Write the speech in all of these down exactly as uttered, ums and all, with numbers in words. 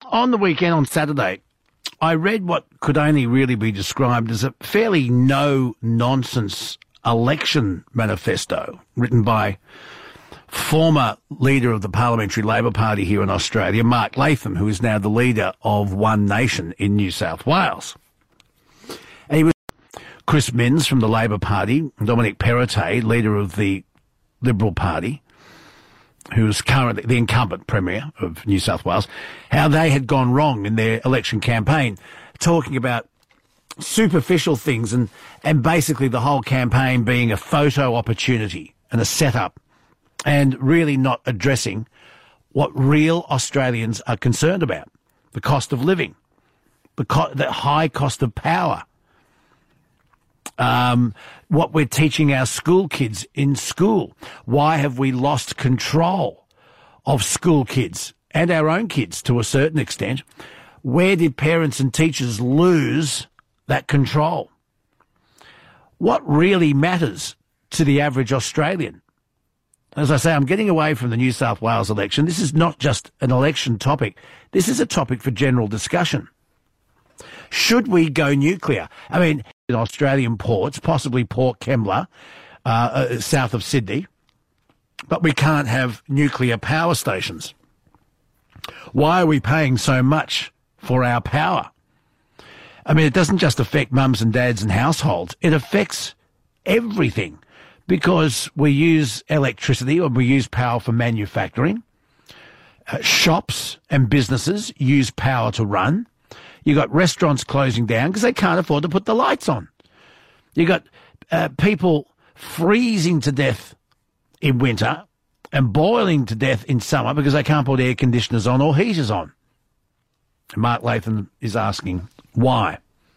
On the weekend, on Saturday, I read what could only really be described as a fairly no-nonsense election manifesto written by former leader of the Parliamentary Labor Party here in Australia, Mark Latham, who is now the leader of One Nation in New South Wales. And he was Chris Minns from the Labor Party, Dominic Perrottet, leader of the Liberal Party, who is currently the incumbent Premier of New South Wales, how they had gone wrong in their election campaign, talking about superficial things and, and basically the whole campaign being a photo opportunity and a setup, and really not addressing what real Australians are concerned about: the cost of living, the, co- the high cost of power, um, what we're teaching our school kids in school. Why have we lost control of school kids and our own kids to a certain extent? Where did parents and teachers lose that control? What really matters to the average Australian? As I say, I'm getting away from the New South Wales election. This is not just an election topic. This is a topic for general discussion. Should we go nuclear? I mean, in Australian ports, possibly Port Kembla, uh, uh, south of Sydney, but we can't have nuclear power stations. Why are we paying so much for our power? I mean, it doesn't just affect mums and dads and households. It affects everything, because we use electricity or we use power for manufacturing. Uh, shops and businesses use power to run. You got restaurants closing down because they can't afford to put the lights on. You got uh, people freezing to death in winter and boiling to death in summer because they can't put air conditioners on or heaters on. And Mark Latham is asking, why?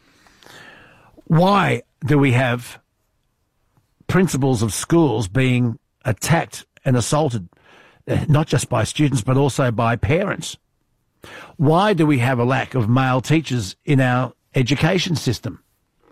Why do we have principals of schools being attacked and assaulted, uh, not just by students but also by parents? Why do we have a lack of male teachers in our education system?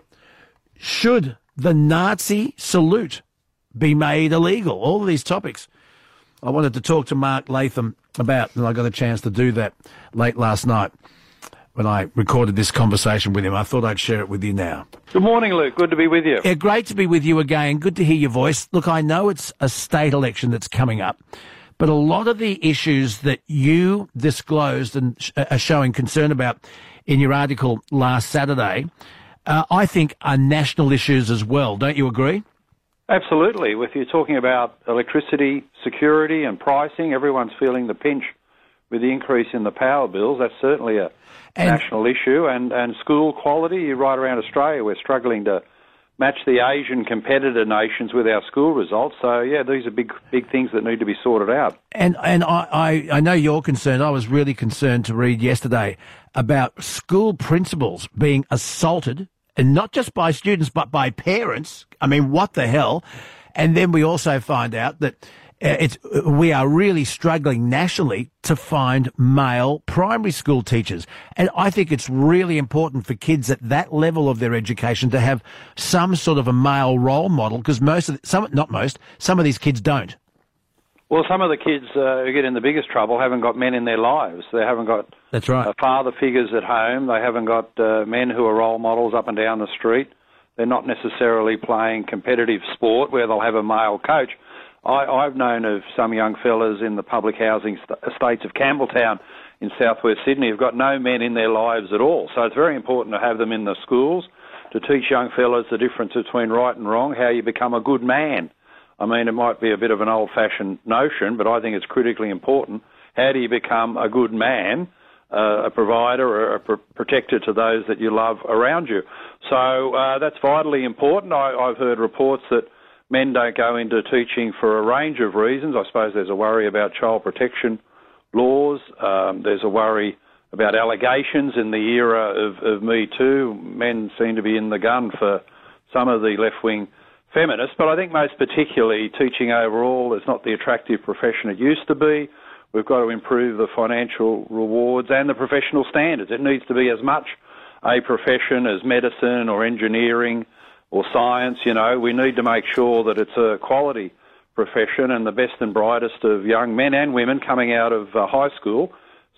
Should the Nazi salute be made illegal? All of these topics I wanted to talk to Mark Latham about, and I got a chance to do that late last night when I recorded this conversation with him. I thought I'd share it with you now. Good morning, Luke. Good to be with you. Yeah, great to be with you again. Good to hear your voice. Look, I know it's a state election that's coming up, but a lot of the issues that you disclosed and sh- are showing concern about in your article last Saturday, uh, I think are national issues as well. Don't you agree? Absolutely. With you talking about electricity security and pricing, everyone's feeling the pinch with the increase in the power bills. That's certainly a and, national issue. And, and school quality, right around Australia, we're struggling to match the Asian competitor nations with our school results. So, yeah, these are big big things that need to be sorted out. And and I, I, I know you're concerned. I was really concerned to read yesterday about school principals being assaulted, and not just by students but by parents. I mean, what the hell? And then we also find out that uh, it's we are really struggling nationally to find male primary school teachers. And I think it's really important for kids at that level of their education to have some sort of a male role model, because most of the, some not most some of these kids don't. Well, some of the kids uh, who get in the biggest trouble haven't got men in their lives. They haven't got That's right. uh, father figures at home. They haven't got uh, men who are role models up and down the street. They're not necessarily playing competitive sport where they'll have a male coach. I, I've known of some young fellas in the public housing st- estates of Campbelltown in southwest Sydney who've got no men in their lives at all. So it's very important to have them in the schools to teach young fellas the difference between right and wrong, how you become a good man. I mean, it might be a bit of an old-fashioned notion, but I think it's critically important. How do you become a good man, uh, a provider or a pr- protector to those that you love around you? So uh, that's vitally important. I, I've heard reports that men don't go into teaching for a range of reasons. I suppose there's a worry about child protection laws. Um, there's a worry about allegations in the era of, of Me Too. Men seem to be in the gun for some of the left-wing feminists, but I think most particularly teaching overall is not the attractive profession it used to be. We've got to improve the financial rewards and the professional standards. It needs to be as much a profession as medicine or engineering or science. You know, we need to make sure that it's a quality profession, and the best and brightest of young men and women coming out of uh, high school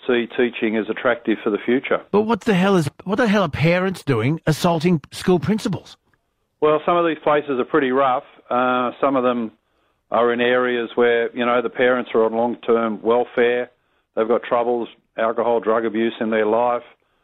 see teaching as attractive for the future. But what the hell is what the hell are parents doing assaulting school principals? Well, some of these places are pretty rough. Uh, some of them are in areas where, you know, the parents are on long-term welfare. They've got troubles, alcohol, drug abuse in their life.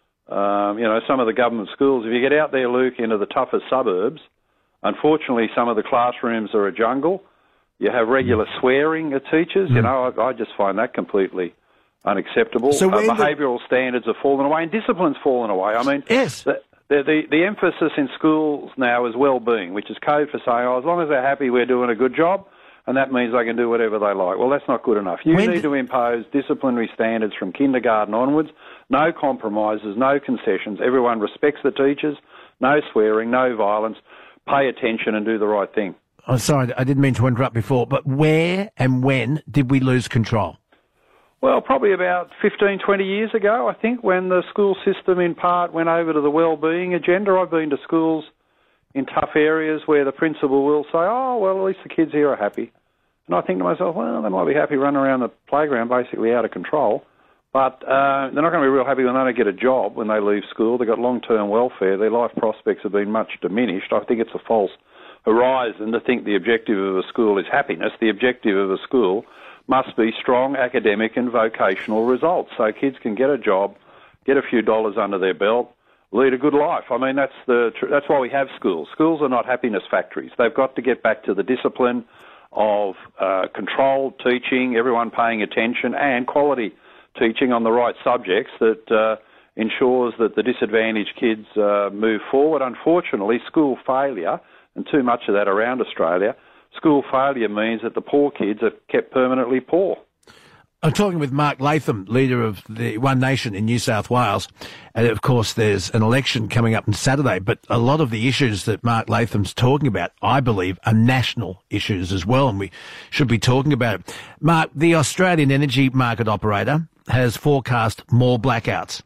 Um, you know, some of the government schools, if you get out there, Luke, into the toughest suburbs, unfortunately some of the classrooms are a jungle. You have regular swearing at teachers. Mm. You know, I, I just find that completely unacceptable. So uh, behavioural the... standards have fallen away and discipline's fallen away. I mean, yes. the, the, the, the emphasis in schools now is well-being, which is code for saying, oh, as long as they're happy, we're doing a good job, and that means they can do whatever they like. Well, that's not good enough. You when need d- to impose disciplinary standards from kindergarten onwards, no compromises, no concessions. Everyone respects the teachers, no swearing, no violence, pay attention and do the right thing. Oh, sorry, I didn't mean to interrupt before, but where and when did we lose control? Well, probably about fifteen, twenty years ago, I think, when the school system in part went over to the well-being agenda. I've been to schools in tough areas where the principal will say, oh, well, at least the kids here are happy. And I think to myself, well, they might be happy running around the playground basically out of control, but uh, they're not going to be real happy when they don't get a job when they leave school. They've got long-term welfare. Their life prospects have been much diminished. I think it's a false horizon to think the objective of a school is happiness. The objective of a school must be strong academic and vocational results so kids can get a job, get a few dollars under their belt, lead a good life. I mean, that's the that's why we have schools. Schools are not happiness factories. They've got to get back to the discipline of uh, controlled teaching, everyone paying attention, and quality teaching on the right subjects that uh, ensures that the disadvantaged kids uh, move forward. Unfortunately, school failure, and too much of that around Australia, school failure means that the poor kids are kept permanently poor. I'm talking with Mark Latham, leader of the One Nation in New South Wales. And, of course, there's an election coming up on Saturday, but a lot of the issues that Mark Latham's talking about, I believe, are national issues as well, and we should be talking about it. Mark, the Australian Energy Market Operator has forecast more blackouts.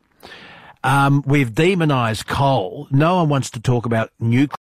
Um, we've demonised coal. No one wants to talk about nuclear.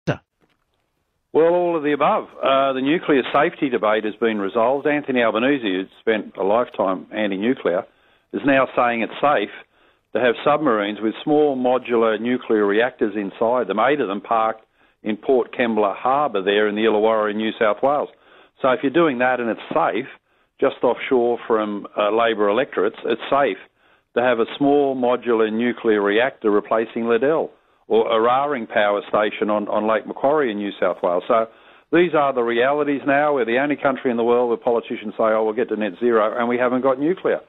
Well, all of the above. Uh, the nuclear safety debate has been resolved. Anthony Albanese, who's spent a lifetime anti-nuclear, is now saying it's safe to have submarines with small modular nuclear reactors inside them, eight of them parked in Port Kembla Harbour there in the Illawarra in New South Wales. So if you're doing that and it's safe, just offshore from uh, Labor electorates, it's safe to have a small modular nuclear reactor replacing Liddell, or Eraring Power Station on, on Lake Macquarie in New South Wales. So these are the realities now. We're the only country in the world where politicians say, oh, we'll get to net zero, and we haven't got nuclear.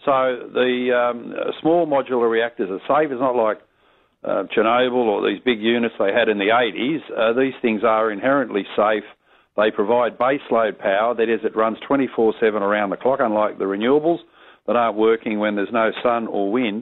So the um, small modular reactors are safe. It's not like uh, Chernobyl or these big units they had in the eighties. Uh, these things are inherently safe. They provide baseload power. That is, it runs twenty-four seven around the clock, unlike the renewables that aren't working when there's no sun or wind.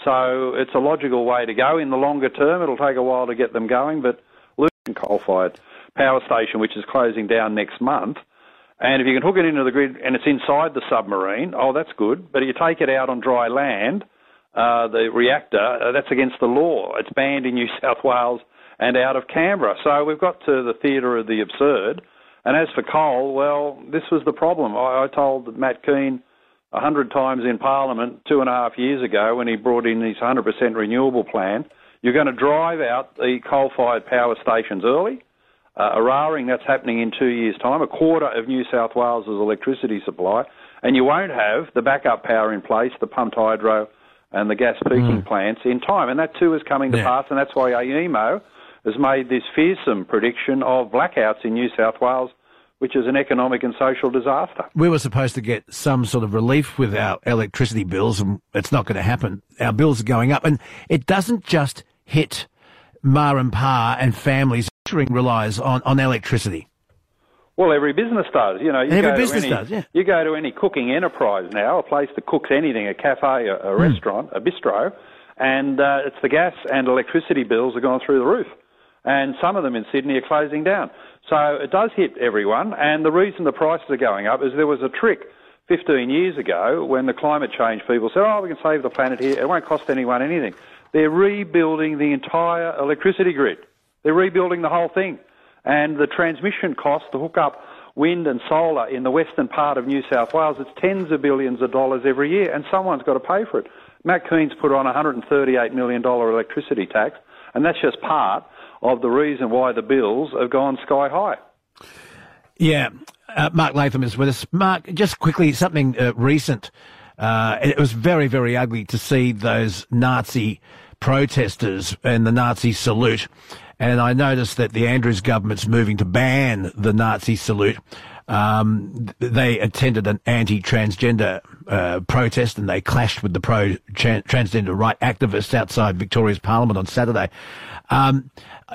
So it's a logical way to go. In the longer term, it'll take a while to get them going, but Luton coal-fired power station, which is closing down next month, and if you can hook it into the grid and it's inside the submarine, oh, that's good. But if you take it out on dry land, uh, the reactor, uh, that's against the law. It's banned in New South Wales and out of Canberra. So we've got to the theatre of the absurd. And as for coal, well, this was the problem. I, I told Matt Keane a hundred times in Parliament two and a half years ago when he brought in his one hundred percent renewable plan, you're going to drive out the coal-fired power stations early. Uh, Eraring, that's happening in two years' time, a quarter of New South Wales' electricity supply, and you won't have the backup power in place, the pumped hydro and the gas peaking mm. plants in time. And that too is coming to yeah. pass, and that's why AEMO has made this fearsome prediction of blackouts in New South Wales, which is an economic and social disaster. We were supposed to get some sort of relief with our electricity bills, and it's not going to happen. Our bills are going up, and it doesn't just hit ma and pa and families. Catering relies on, on electricity. Well, every business does. You know, you every go business to any, does, yeah. You go to any cooking enterprise now, a place that cooks anything, a cafe, a, a mm. restaurant, a bistro, and uh, it's the gas and electricity bills are going through the roof. And some of them in Sydney are closing down. So it does hit everyone, and the reason the prices are going up is there was a trick fifteen years ago when the climate change people said, oh, we can save the planet here, it won't cost anyone anything. They're rebuilding the entire electricity grid. They're rebuilding the whole thing. And the transmission cost to hook up wind and solar in the western part of New South Wales, it's tens of billions of dollars every year, and someone's got to pay for it. Matt Kean's put on a one hundred thirty-eight million dollars electricity tax, and that's just part of the reason why the bills have gone sky high. Yeah, uh, Mark Latham is with us. Mark, just quickly, something uh, recent. Uh, it was very, very ugly to see those Nazi protesters and the Nazi salute. And I noticed that the Andrews government's moving to ban the Nazi salute. Um, they attended an anti-transgender uh, protest and they clashed with the pro-transgender right activists outside Victoria's Parliament on Saturday. Um,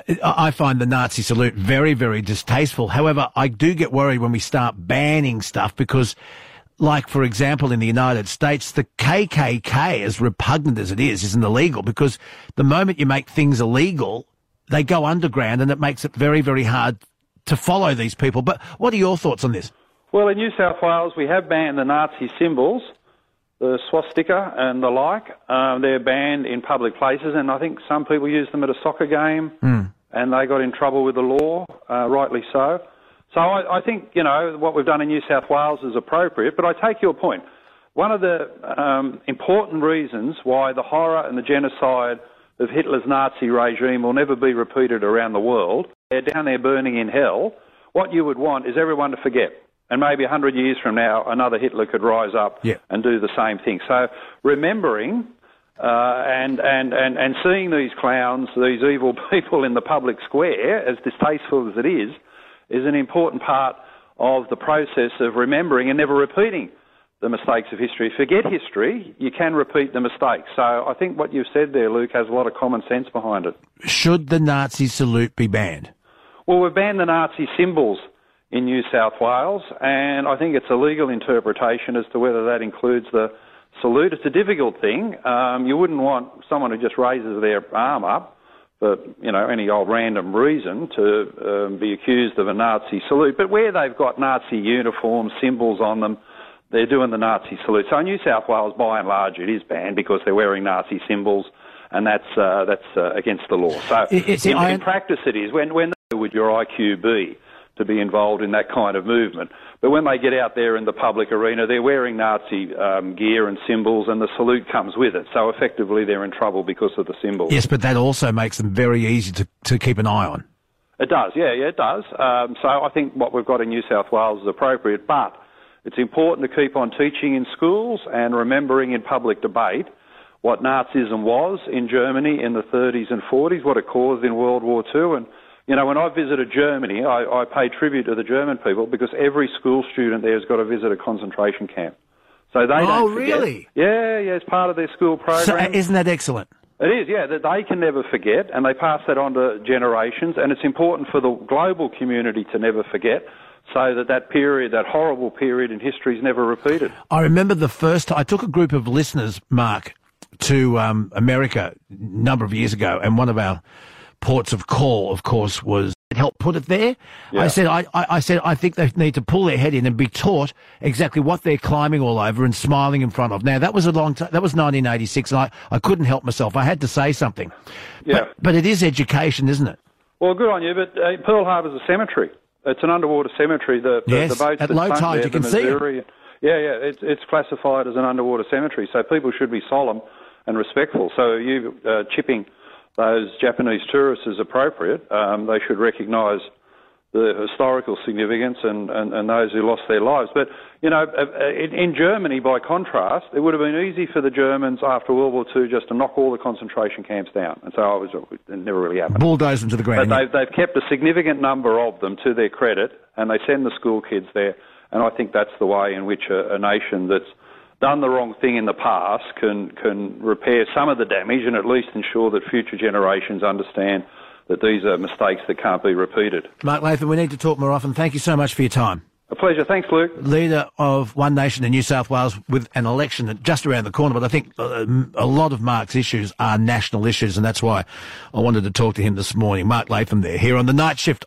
I find the Nazi salute very, very distasteful. However, I do get worried when we start banning stuff because, like, for example, in the United States, the K K K, as repugnant as it is, isn't illegal because the moment you make things illegal, they go underground and it makes it very, very hard to follow these people. But what are your thoughts on this? Well, in New South Wales, we have banned the Nazi symbols, the swastika and the like. Um, they're banned in public places, and I think some people use them at a soccer game, mm. and they got in trouble with the law, uh, rightly so. So I, I think, you know, what we've done in New South Wales is appropriate, but I take your point. One of the um, important reasons why the horror and the genocide of Hitler's Nazi regime will never be repeated around the world, they're down there burning in hell, what you would want is everyone to forget. And maybe one hundred years from now, another Hitler could rise up yeah. and do the same thing. So remembering uh, and, and, and, and seeing these clowns, these evil people in the public square, as distasteful as it is, is an important part of the process of remembering and never repeating the mistakes of history. Forget history, you can repeat the mistakes. So I think what you've said there, Luke, has a lot of common sense behind it. Should the Nazi salute be banned? Well, we've banned the Nazi symbols in New South Wales, and I think it's a legal interpretation as to whether that includes the salute. It's a difficult thing. Um, you wouldn't want someone who just raises their arm up for, you know, any old random reason to um, be accused of a Nazi salute. But where they've got Nazi uniforms, symbols on them, they're doing the Nazi salute. So in New South Wales, by and large, it is banned because they're wearing Nazi symbols, and that's uh, that's uh, against the law. So it, in, in practice, it is. When when would your I Q be to be involved in that kind of movement? But when they get out there in the public arena, they're wearing Nazi um, gear and symbols, and the salute comes with it. So effectively, they're in trouble because of the symbols. Yes, but that also makes them very easy to, to keep an eye on. It does, yeah, yeah, it does. Um, so I think what we've got in New South Wales is appropriate, but it's important to keep on teaching in schools and remembering in public debate what Nazism was in Germany in the thirties and forties, what it caused in World War Two. And, you know, when I visited Germany, I, I pay tribute to the German people because every school student there has got to visit a concentration camp. So they oh, don't forget. really? Yeah, yeah, it's part of their school program. So, uh, isn't that excellent? It is, yeah, that they can never forget, and they pass that on to generations, and it's important for the global community to never forget, so that that period, that horrible period in history is never repeated. I remember the first time, I took a group of listeners, Mark, to um, America a number of years ago, and one of our ports of call, of course, was help put it there. Yeah. I said, I, I, I said, I think they need to pull their head in and be taught exactly what they're climbing all over and smiling in front of. Now, that was a long time, that was nineteen eighty-six, and I, I couldn't help myself. I had to say something. Yeah. But, but it is education, isn't it? Well, good on you, but uh, Pearl Harbor's a cemetery. It's an underwater cemetery. The, the, yes, the boats at that low sunk tide there, you can the see Missouri, it. Yeah, yeah, it's, it's classified as an underwater cemetery, so people should be solemn and respectful. So you uh, chipping those Japanese tourists is appropriate. Um, they should recognise the historical significance and, and, and those who lost their lives. But, you know, in, in Germany, by contrast, it would have been easy for the Germans after World War Two just to knock all the concentration camps down. And so I was, it never really happened. Bulldoze them to the ground. But they've, they've kept a significant number of them to their credit, and they send the school kids there. And I think that's the way in which a, a nation that's done the wrong thing in the past can, can repair some of the damage and at least ensure that future generations understand that these are mistakes that can't be repeated. Mark Latham, we need to talk more often. Thank you so much for your time. A pleasure. Thanks, Luke. Leader of One Nation in New South Wales with an election just around the corner, but I think a lot of Mark's issues are national issues, and that's why I wanted to talk to him this morning. Mark Latham there, here on The Night Shift.